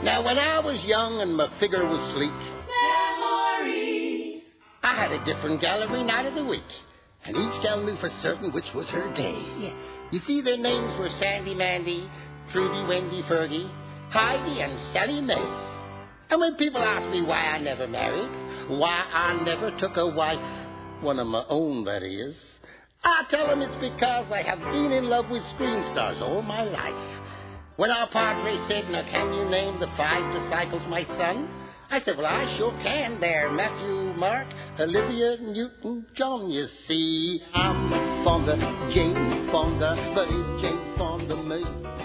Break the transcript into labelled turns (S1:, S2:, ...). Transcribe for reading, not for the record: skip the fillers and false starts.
S1: Now, when I was young and my figure was sleek,
S2: Memories.
S1: I had a different gal every night of the week. And each gal knew for certain which was her day. You see, their names were Sandy Mandy, Trudy, Wendy, Fergie, Heidi, and Sally Mae. And when people ask me why I never married, why I never took a wife, one of my own, that is, I tell them it's because I have been in love with screen stars all my life. When our padre said, now can you name the 5 disciples, my son? I said, well, I sure can. They're Matthew, Mark, Olivia, Newton, John, you see. I'm fond of Jane Fonda, but is Jane fond of me?